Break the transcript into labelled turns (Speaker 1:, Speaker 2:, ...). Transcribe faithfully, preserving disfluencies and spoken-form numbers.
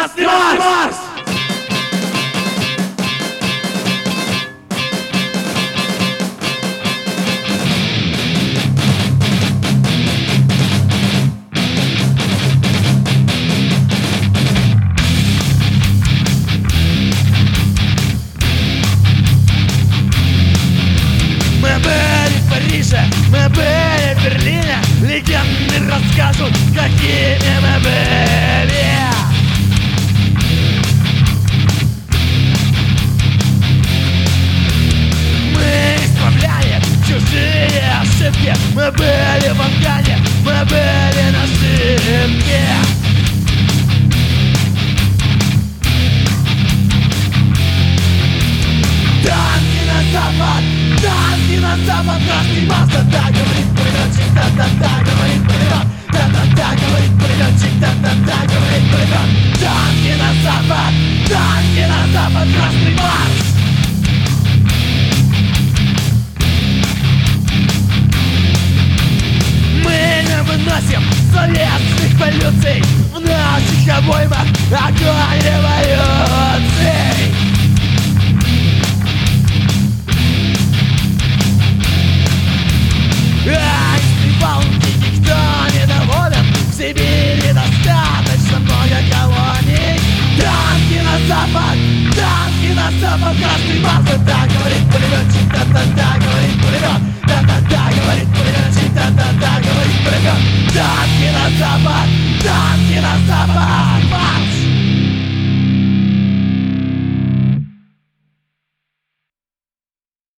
Speaker 1: Красный Марс!
Speaker 2: Мы были в Париже, мы были в Берлине. Легенды расскажут, какими мы были. Мы исправляли чужие ошибки. Мы были в Афгане, мы были на ошибке. Танки на запад, танки на запад, Красный Марс, да-да, говорит пулеметчик, да-да-да, говорит пулемет, да-да-да, говорит пулеметчик, да-да-да, говорит пулемет. Танки на запад, танки на запад, Красный Марс. Мы не выносим советских полюций, в наших обоймах огонь революции. А из Прибалтики никто не доволен. В Сибири достаточно много колоний. Танки на запад, танки на запад, Красный Марс, да-да, говорит пулеметчик, да-да-да, говорит пулемет, да-да-да, говорит пулеметчик, да-да-да, говорит пулемет. Танки на запад, танки на запад, Марс.